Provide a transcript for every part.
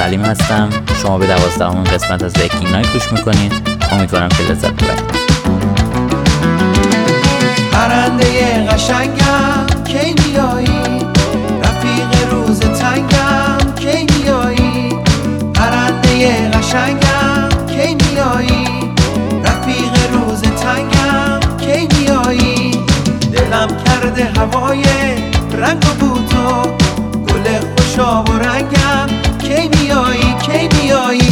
سلیم هستم. شما به 12مین قسمت از ویکینگ نایت گوش میکنید. امیدوارم که لذت ببرید. پرنده قشنگم کی میایی، رفیق روز تنگم کی میایی، پرنده قشنگم کی میایی، رفیق روز تنگم کی میایی، دلم کرده هوای رنگ و بوتو، گل خوشاب و رنگم کی میایی کی میایی،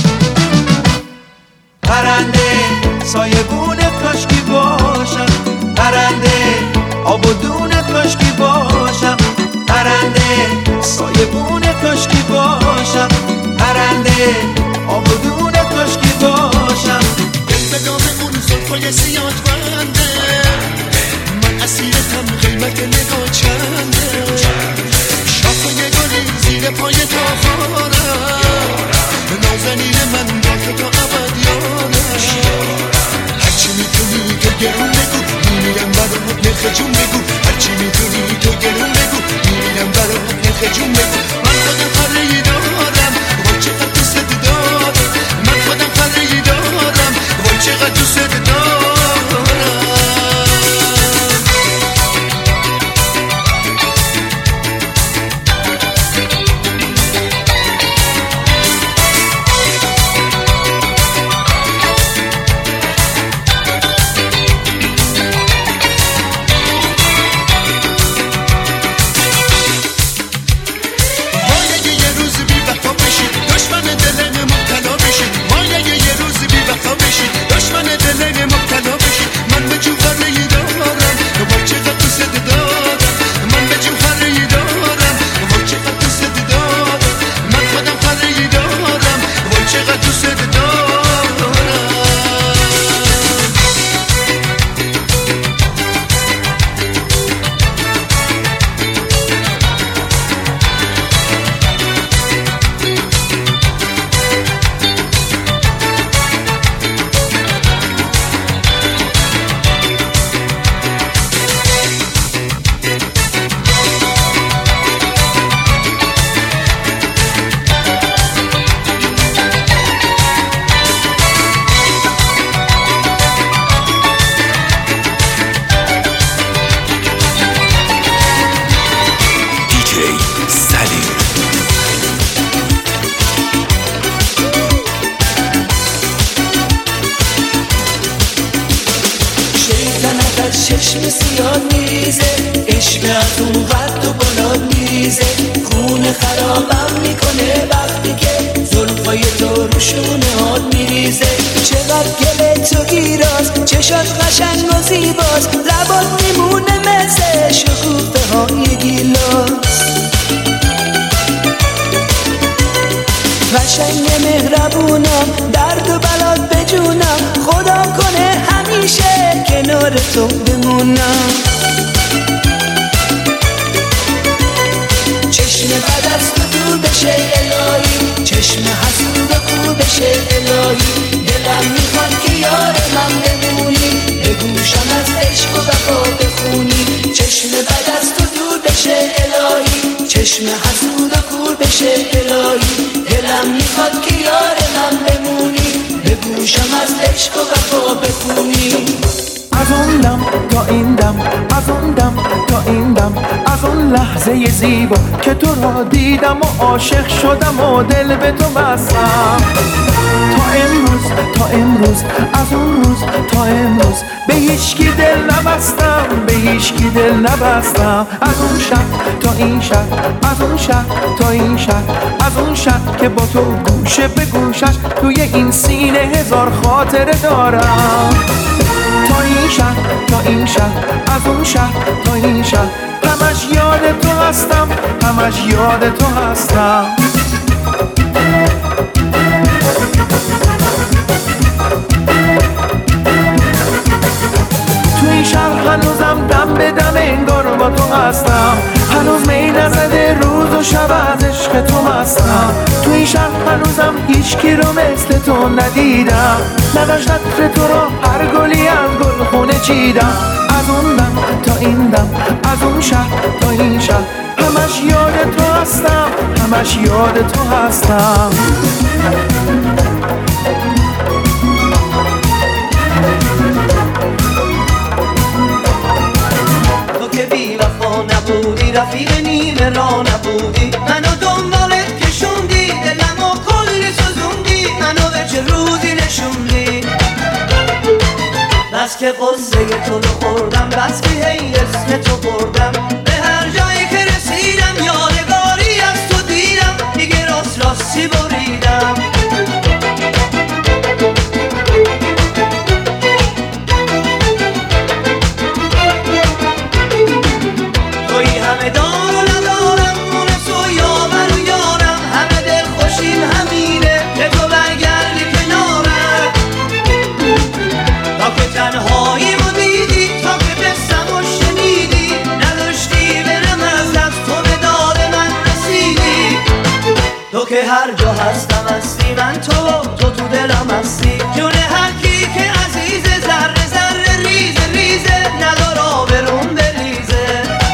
پرنده سایبون کاشکی باشم، پرنده آب و دون کاشکی باشم، پرنده سایبون کاشکی باشم، پرنده آب و دون کاشکی باشم. به دام اون زلفای زیاد بنده، من اسیرتم قیمت نگاه چنده، شاخه گلی زیر پای تاخارم، نازنین من با تو تا ابد یارم، هرچی میتونی تو گرون بگو میمیرم برات نرخ جون بگو، هرچی میتونی تو گرون بگو میمیرم برات نرخ جون بگو، من خودم خرهی دارم وای چقدر دوست دارم، من خودم خرهی دارم وای چقدر دوست دارم. چشم سیاد میریزه، عشق از اون قد و بلاد میریزه، خون خرابم میکنه وقتی که زلفای تو روشونه هاد میریزه، چقدر گله تو گیراز، چشات قشنگ و زیباز، لبات میمونه مثل شکوفه های گیلاس، قشنگ مهربونم، درد و بلات بجونم، خدا کنه همیشه کنار تو بمونم، چشم بد از تو دور بشه الهی، چشم حسود و کور بشه الهی، دلم میخواد که یار من بمونی، بگوشم از عشق و وفا بخونی، چشم بد از تو دور بشه الهی، چشم حسود و کور بشه الهی، دلم میخواد که یار من بمونی، بگوشم از عشق و وفا بخونی. از اون دم تا این دم، از اون دم تا این دم، از اون لحظه زیبا که تو را دیدم و عاشق شدم و دل به تو بستم، تا امروز از اون روز تا امروز به هیچکی دل نبستم، به هیچکی دل نبستم، از اون شب تا این شب، از اون شب تا این شب، از اون شب که با تو گوشه به گوشش توی این سینه هزار خاطره دارم، تا این شب تا این شب، از اون شب تا این شب، همش یاد تو هستم، همش یاد تو هستم. تو این شب هنوزم دم به دم انگار با تو هستم، هنوز می نزده روز و شب از عشق تو مستم، تو این شب هنوزم هیچ کی رو مثل تو ندیدم، نداشت عطر تو رو هر گلی از گل خونه چیدم، از اون دم تا این دم، از اون شب تا این شب، همش یاد تو هستم، همش یاد تو هستم. تو که بی وفا نبودی، رفیق نیمه را نبودی، منو دنبالت کشوندی، دلمو کلی سوزوندی، منو به چه روزی نشوندی. بس که قصه تو رو خوردم، بس که هی اسم تو بردم، به هر جایی که رسیدم یادگاری از تو دیدم، دیگه راستی بریدم. توی همه دار و ندارم، مونس و یاور و یارم، همه دل خوشیم همینه که تو برگردی کنارم. تا که تنهایی مو دیدی، تا که بستم و شنیدی، نداشتی برم از دست، تو به داد من رسیدی. تو که هر جا هستم هستی، من تو دلم هستی، جون هر کی که عزیزه، ذره ذره ریزه ریزه، ندار آبرون بریزه.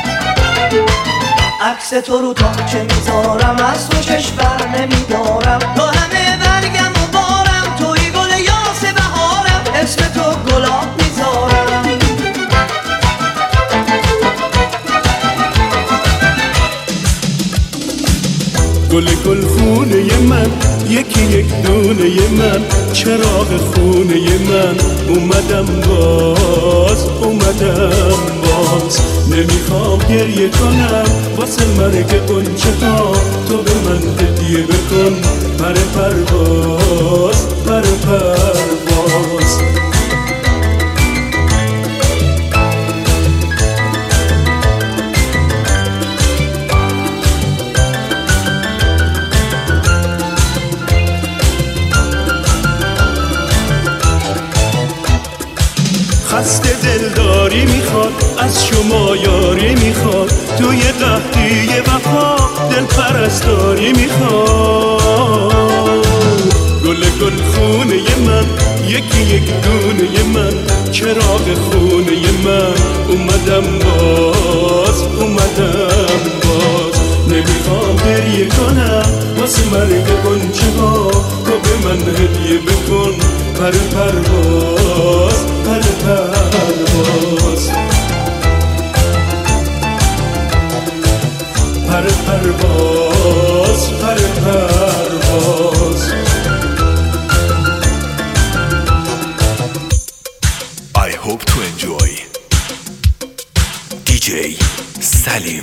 عکس تو رو تا چه میذارم، از تو چشم بر نمیدارم، تو همه برگم و بارم، توی گل یاس بهارم، اسم تو گلاب میذارم. گل گل خونه من، یکی یک دونه من، چراغ خونه من، اومدم باز، اومدم باز. نمیخوام گریه کنم واسه مرگ غنچه ها، تو به من هدیه بکن پر پرواز، پر پرواز. خسته دلداری میخواد، از شما یاری میخواد، توی قحطی وفا دل پرستاری میخواد. گل گل خونه من، یکی یک دونه من، چراغ خونه من، اومدم باز، اومدم باز. نمیخوام گریه کنم واسه مرگ غنچه ها، تو به من هدیه بکن پر پرواز، پر پرواز، پر پرواز، پر پرواز. I hope to enjoy DJ Salim.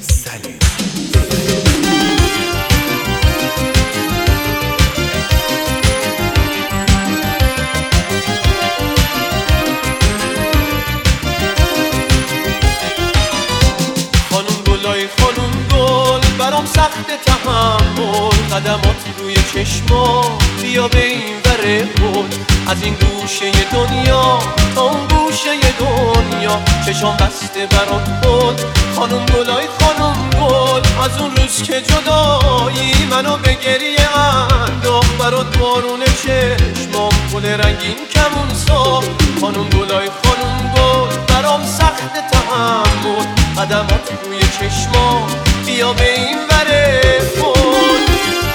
سخت تحمل، قدمات روی چشما، بیا به این وره بود، از این گوشه دنیا تا اون گوشه دنیا، چشام بسته برات بود. خانم گلای خانم گل، از اون روز که جدایی منو به گریه انداخت، برات بارون چشمام گل رنگین کمون ساخت. خانم گلای خانم گل، برام سخت تحمل، قدمات روی چشما، بیا به این وره بود.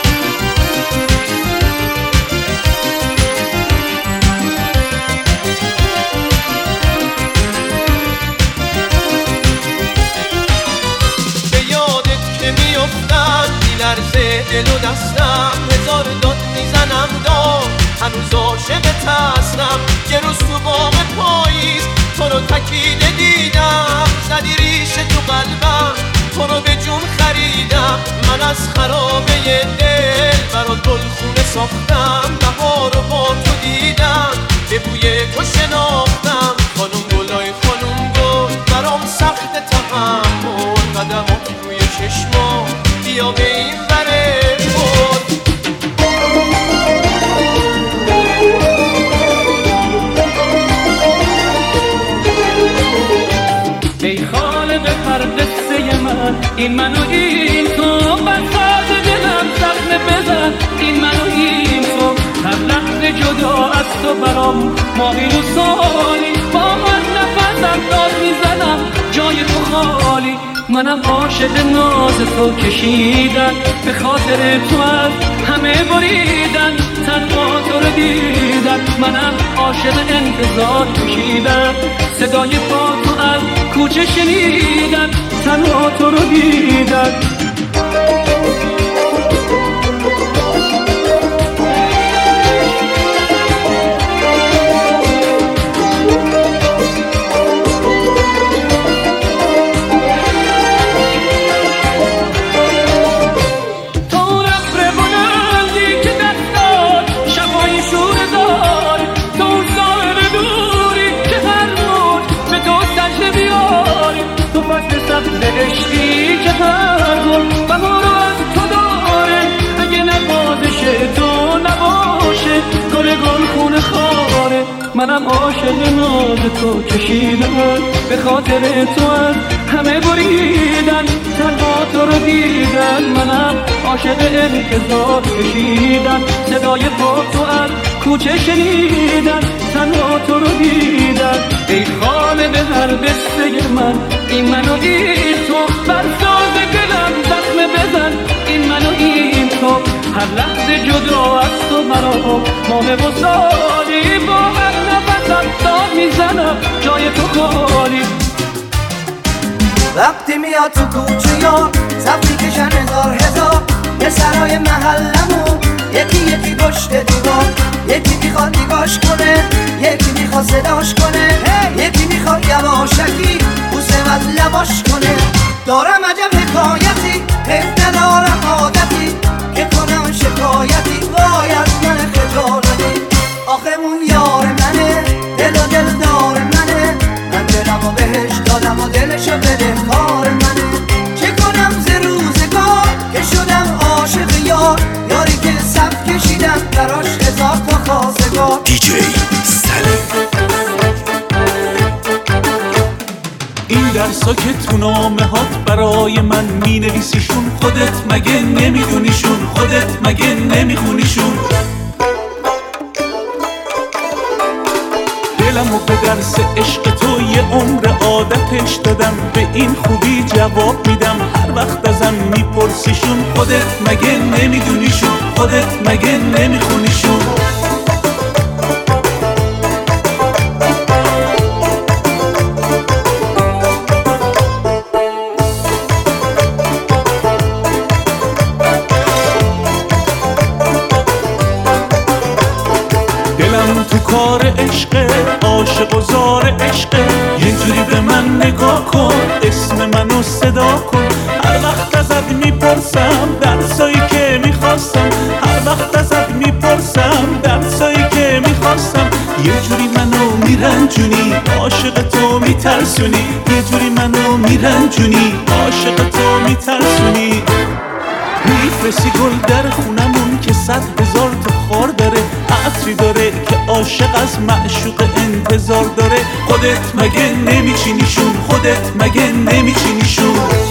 به یادت که میافتم میلرزه دل و دستم، هزار داد میزنم داد، هنوز عاشقت هستم. یه روز تو باغ پاییز تو رو تکیده دیدم، زدی ریشه تو قلبم، تو رو به جون خریدم. من از خرابه دل برات گلخونه ساختم، بهار رو با تو دیدم، به بوی تو شناختم. خانم گلای خانم گل، برام سخت تحمل، قدمات روی چشما، بیا به این وره بود. ای خالق پردسته من، این منو این تو، بساط دلم زخم بزن، این منو این تو. هر لحظه جدا از تو برام ماهی و سالی، با هر نفسم داد میزنم جای تو خالی. منم عاشق ناز تو کشیدن، به خاطر تو از همه بریدن، تنها تو رو دیدن. منم عاشق انتظار کشیدن، صدای پا تو از کوچه شنیدن، تنها تو رو دیدن. عشقی که هر گل بهار از تو داره، اگه نوازش تو نباشه گل خون خاره. منم عاشق ناز تو کشیدم، به خاطر تو از همه بریدن، تنها تو رو دیدن. منم عاشق انتظار کشیدم، صدای پا تو از کوچه شنیدن، تنها تو رو دیدن. ای خالق هر قصه من، این من و این تو، بر ساز دلم زخم بزن، این من و این تو. هر لحظه جدا از تو مرا ماه و سالی، با هر نفسم داد میزنم جای تو خالی. وقتی میاد تو کوچه یا صف میکشن هزار یه سرای محلمون، یکی پشت دیوار، یکی میخواد نگاش کنه، یکی میخواد صداش کنه، یکی میخواد یواشکی بوسه از لباش کنه. دارم عجب حکایتی، حیف ندارم عادتی که کنم شکایتی، وای از من خجالتی. آخه اون یار منه، دل و دلدار منه، من دلمو بهش دادم و دلشو بده کار منه. چه کنم ز روزگار که شدم عاشق یار، یاری که صف کشیدم براش هزار تا خواستگار. دیجی سلیم. این درسا که تو نامه هات برای من می نویسیشون، خودت مگه نمیدونیشون؟ خودت مگه نمیخونیشون؟ دلمو به درس عشق تو یه عمر عادتش دادم، به این خوبی جواب میدم هر وقت ازم میپرسیشون. خودت مگه نمیدونیشون؟ خودت مگه نمیخونیشون؟ کار عشقه، عاشق و زار عشقه، یه جوری به من نگاه کن، اسم منو صدا کن. هر وقت ازت میپرسم درسایی که میخواستم، هر وقت ازت میپرسم درسایی که میخواستم. یه جوری منو میرنجونی، عاشق تو میترسونی، یه جوری منو میرنجونی، عاشق تو میترسونی. میفرستی گل در خونمون که 100,000 تا خار داره، عطری داره که عاشق از معشوق انتظار داره. خودت مگه نمیچینیشون؟ خودت مگه نمیچینیشون؟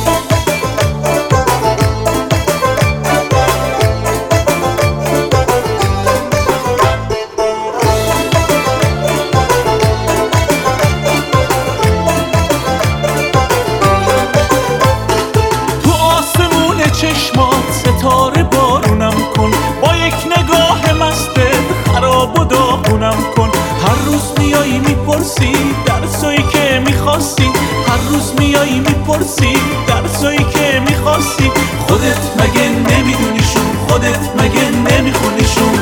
تو آسمون چشمات ستاره بارونم کن، با یک نگاه مستت خراب و داغونم کن. هر روز میایی میپرسی درسایی که میخواستی، هر روز میایی میپرسی درسایی که میخواستی. خودت مگه نمیدونیشون؟ خودت مگه نمیخونیشون؟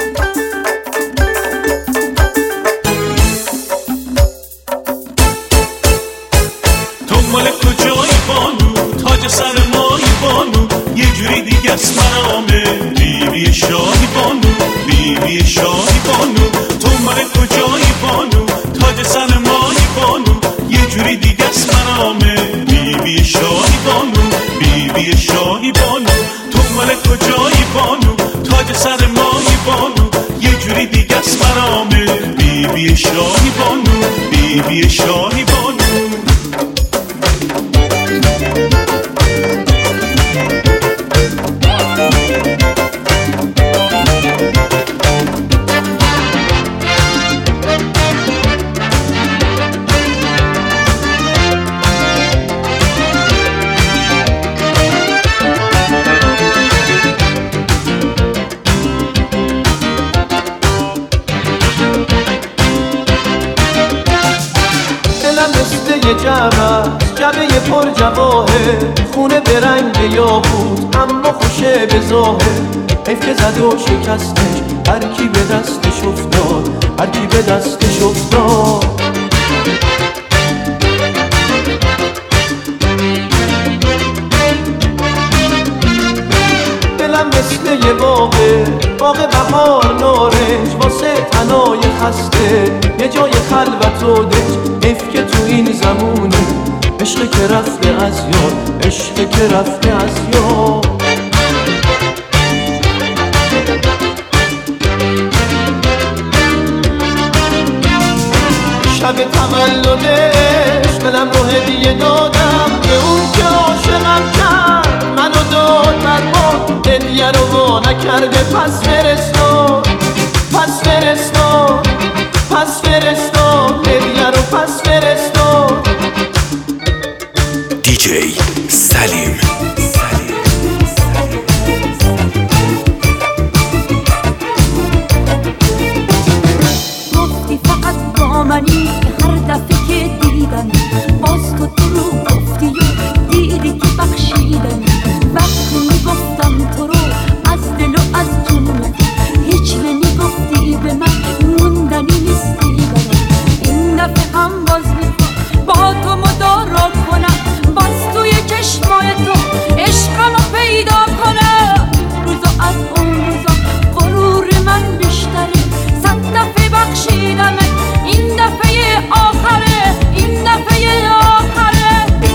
تو مال کجایی بانو؟ تاج سر مایی بانو، یه جوری دیگه از مرامه. بیبی شاهی بانو، بیبی شاهی بانو. تو مال کجایی بانو؟ تاج سر مایی بانو، یه جوری دیگه از مرامه. بیبی شاهی بانو، بیبی شاهی بانو. تو مال کجایی بانو؟ تاج سر مایی بانو، یه جوری دیگه از مرامه. بیبی شاهی بانو، بیبی شاهی بانو. جمع جبه پر جواهر خونه به رنگ یاقوت اما خوشه به ظاهر حیف که زد و شکستش هر کی به دستش افتاد هر کی به دستش افتاد دلم مثل یه باغ بهار نارنج واسه تنای خسته یه جای خلوت و دنج حیف که تو این زمونه عشق که رفته از یاد عشق که رفته از یاد شب تولدش دلم رو هدیه دادم به اون که عاشقم کرد منو داد برباد هدیه رو وا نکرده پس فرستاد پس فرستاد پس فرستاد هدیه رو پس فرستاد دیجی سلیم گفتی فقط با منی که هر دفعه که دیدم باز تو دروغ گفتی و دیدی که بخشیدم وقتی میگفتم تو رو از دل و از جون هیچ نمیگفتی به من موندنی نیستی برم این دفعه هم باز میخوام با تو مدارا کنم باز توی چشمای تو عشقم رو پیدا کنم روزا از اون روزا غرور من بیشتره صد دفعه بخشیدم این دفعه آخره این دفعه آخره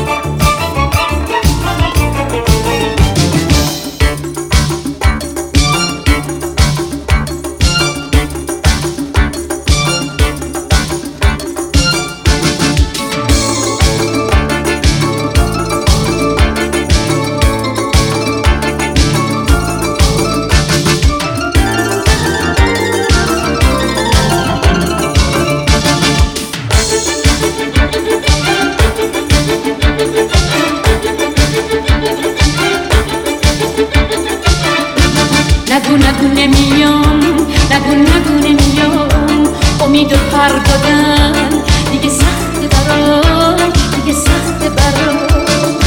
نگو نمیام نگو نمیام امید و پر دادن دیگه سخت برام دیگه سخت برام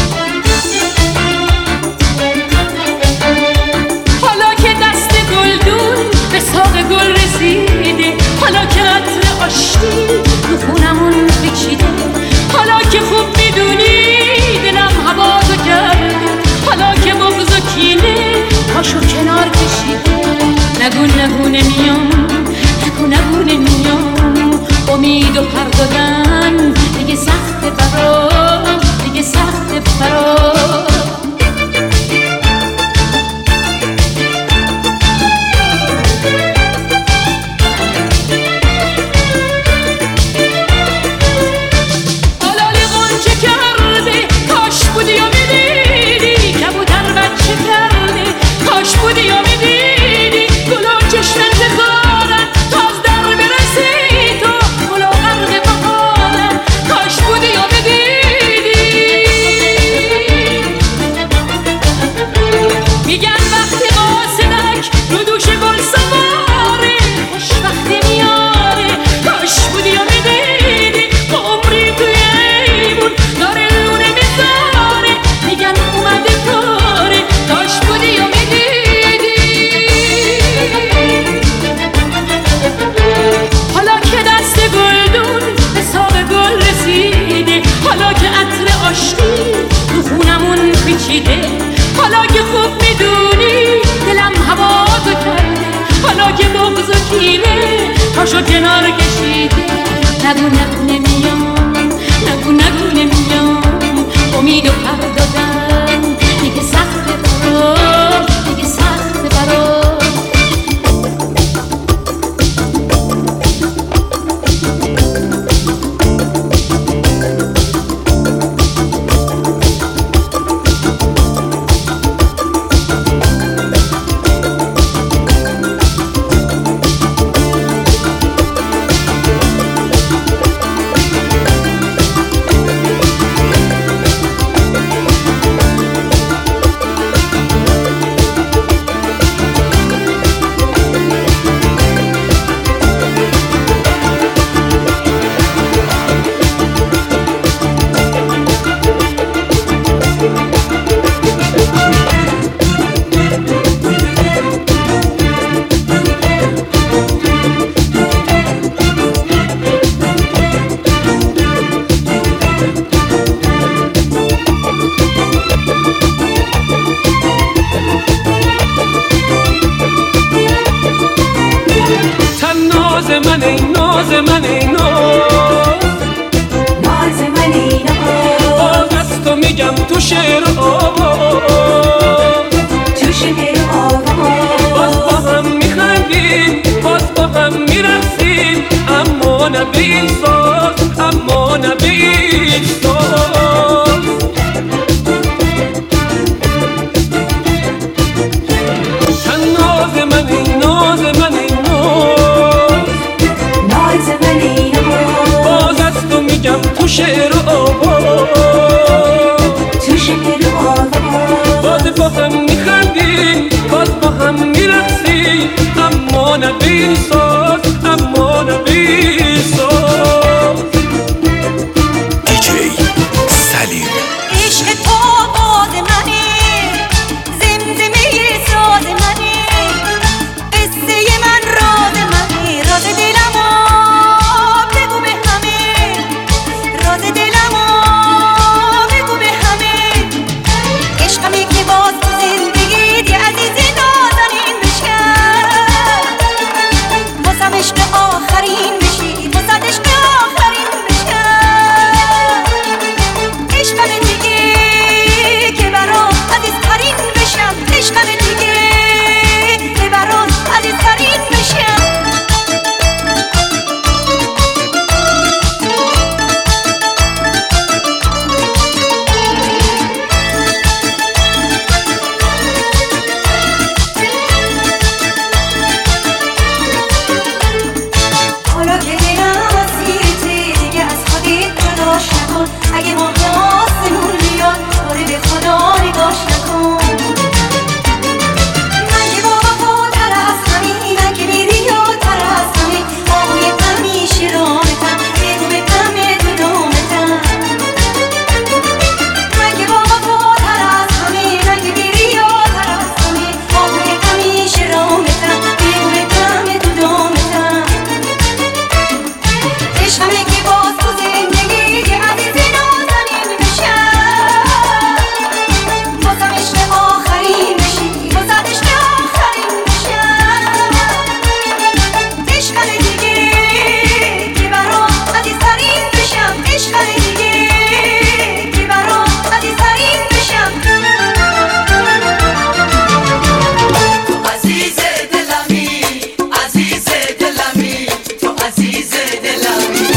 حالا که دست گلدون به ساق گل رسیده حالا که عطر آشتی رو خونمون بکشیده حالا که خوب میدونی دلم هوازو کرده حالا که بغض و کینه پاشو کنار کشیده نگو نمیام نگو نمیام امید و پر دادن دیگه سخت برام دیگه سخت برام ای ناز من ای ناز من ای ناز باز از تو میگم تو شعر و آواز تو شعر و آواز باز با هم میخندیم باز با هم میرقصیم اما نه به این ساز اما نه به این ساز ناز من ای ناز من ای ناز ناز من ای ناز باز از تو میگم تو شعر و آواز تو شعر و آواز باز با هم میخندیم باز با هم میرقصیم اما نه به این ساز اما نه به این ساز دیجی سلیم عشق تو باز منه زمزمه ساز منه قصه من راز منه راز دلمو بگو به همه راز دلمو بگو به همه عشقمی که باز تو زندگیت یه عزیز نازنین بشم بازم عشق آخرین بشی بازم عشق آخرین بشم عشقم دیگه که برام عزیزترین بشم عشقم دیگه که برام عزیزترین بشم حالا که دلم اسیرته دیگه از خودت جداش نکن اگه ماه آسمون بیاد داره به خدا نگاش نکن من که با وفاتر از همین من که بی‌ریاتر از همین آهوی همیشه رامتم بگو به غم تو دامتم من که با وفاتر از همین من که بی‌ریاتر از همین آهوی همیشه رامتم بگو به غم تو دامتم عشقمه که باز تو زندگی که عزیز نازنین بشم بازم عشق آخرین بشی بازم عشق آخرین بشم عشقمه دیگه که برام عزیزترین بشم عشقمه دیگه که برام عزیزترین بشم تو عزیز دلمی عزیز دلمی تو عزیز دلمی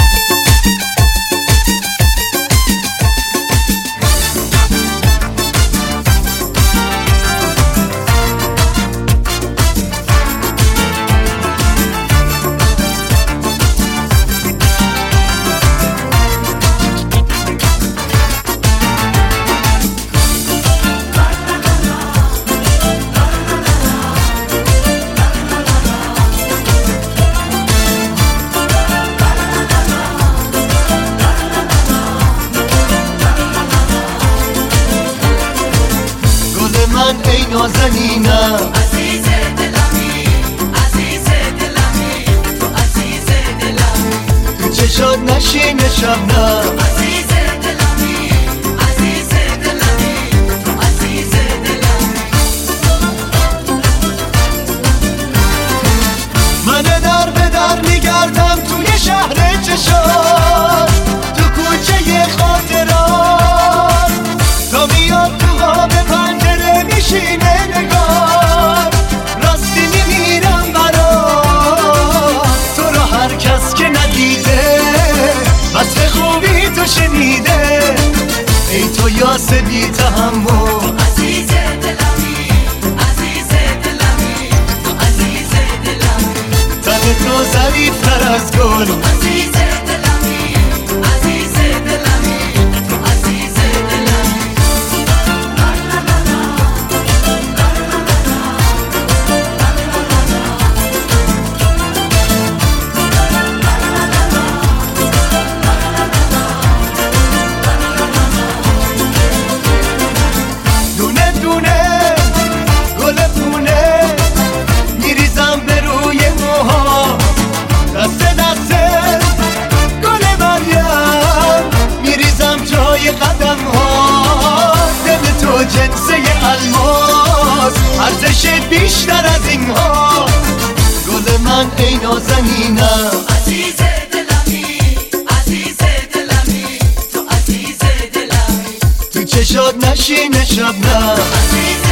گل من ای نازنینم عزیز دلمی عزیز دلمی تو عزیز دلمی تو چشات نشین شبنم عزیز دلمی عزیز دلمی تو عزیز دلمی من در به در میگردم توی شهر چشات تو کوچه خاطرات تا میاد تو قاب پنجره میشینه نگار راستی میمیرم برات تو رو هر کس که ندیده وصف خوبی تو شنیده ای تو یاس بی تحمل عزیز دلمی عزیز دلمی تو عزیز دلمی تن تو ظریفتر از گل عزیز دلمی عزیز دلمی تو عزیز دلمی دونه دونه گل پونه میریزم به روی موها دسته دسته گل مریم میریزم جای قدم ها دل تو جنسه الماس ارزش بیشتر از این ها گل من من ای نازنینم. عزیز دلمی، عزیز دلمی، تو عزیز دلمی، تو چشات نشینه شبنم. عزیز